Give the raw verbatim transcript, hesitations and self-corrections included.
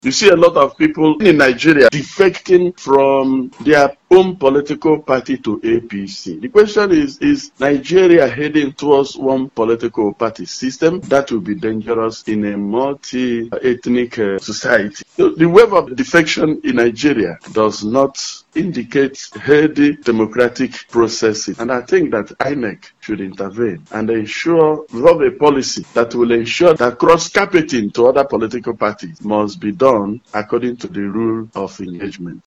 You see a lot of people in Nigeria defecting from their own political party to A P C. The question is, is Nigeria heading towards one political party system? That will be dangerous in a multi-ethnic uh, society. So the wave of defection in Nigeria does not indicate healthy democratic processes. And I think that I N E C should intervene and ensure we have a policy that will ensure that cross-carpeting to other political parties must be done according to the rule of engagement.